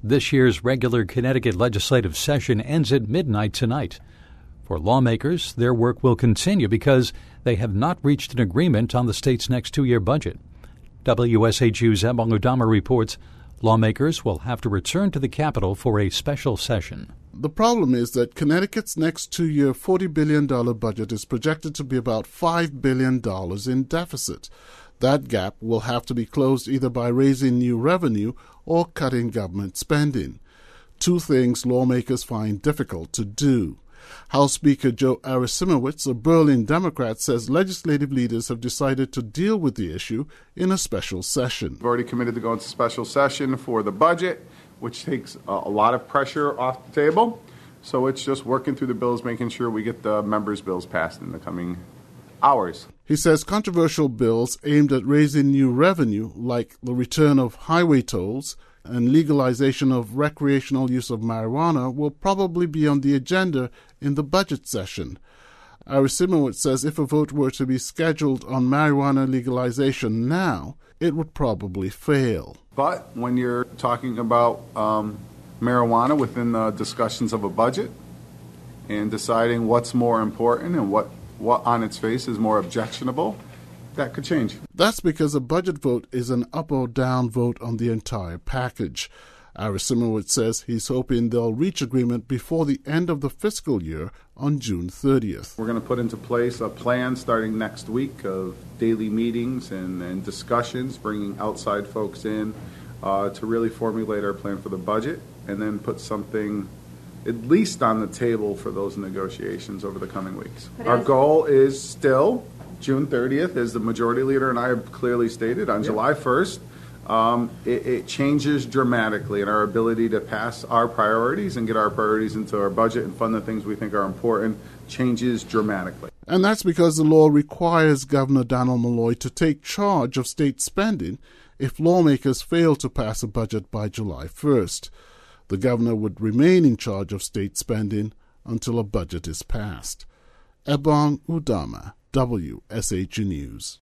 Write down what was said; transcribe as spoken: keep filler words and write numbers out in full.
This year's regular Connecticut legislative session ends at midnight tonight. For lawmakers, their work will continue because they have not reached an agreement on the state's next two-year budget. W S H U's Ebong Udama reports lawmakers will have to return to the Capitol for a special session. The problem is that Connecticut's next two-year forty billion dollars budget is projected to be about five billion dollars in deficit. That gap will have to be closed either by raising new revenue or cutting government spending, two things lawmakers find difficult to do. House Speaker Joe Arasimowicz, a Berlin Democrat, says legislative leaders have decided to deal with the issue in a special session. We've already committed to go into special session for the budget, which takes a, a lot of pressure off the table. So it's just working through the bills, making sure we get the members' bills passed in the coming hours. He says controversial bills aimed at raising new revenue, like the return of highway tolls and legalization of recreational use of marijuana, will probably be on the agenda in the budget session. Arasimowicz says if a vote were to be scheduled on marijuana legalization now, it would probably fail. But when you're talking about um, marijuana within the discussions of a budget and deciding what's more important and what, what on its face is more objectionable, that could change. That's because a budget vote is an up or down vote on the entire package. Arasimowicz says he's hoping they'll reach agreement before the end of the fiscal year on June thirtieth. We're going to put into place a plan starting next week of daily meetings and, and discussions, bringing outside folks in uh, to really formulate our plan for the budget and then put something at least on the table for those negotiations over the coming weeks. Our goal is still June thirtieth, as the majority leader and I have clearly stated. On yep. July first, um, it, it changes dramatically in our ability to pass our priorities and get our priorities into our budget and fund the things we think are important, changes dramatically. And that's because the law requires Governor Dannel Malloy to take charge of state spending if lawmakers fail to pass a budget by July first. The governor would remain in charge of state spending until a budget is passed. Ebong Udama, W S H U News.